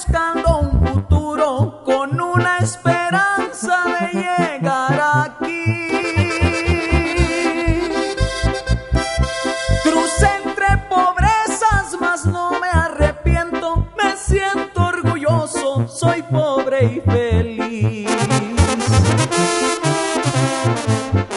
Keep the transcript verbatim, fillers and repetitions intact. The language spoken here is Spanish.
buscando un futuro con una esperanza de llegar aquí. Crucé entre pobrezas, mas no me arrepiento, me siento orgulloso, soy pobre y feliz.